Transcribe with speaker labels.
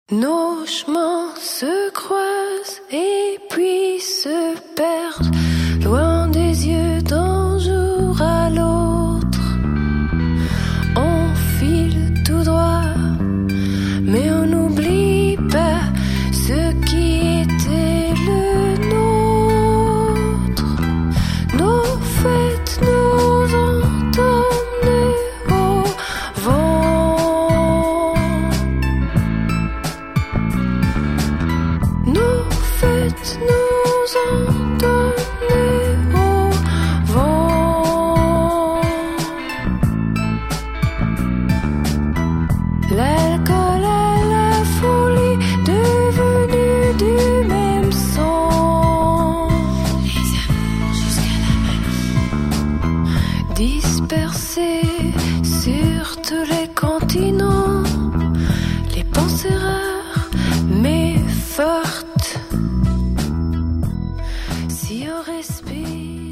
Speaker 1: Nos chemins se croisent et puis se perdent, loin des yeux d'un jour à l'autre. On file tout droit, mais on n'oublie pas ce qui était le nôtre. Nos fêtes nous ont emmenés au vent. Nos fêtes nous ont emmenés au vent. L'alcool à la folie, devenus du même sang. Les amours jusqu'à la manie, dispersés sur tous les continents. Les pensées rares mais fortes. Si on respire.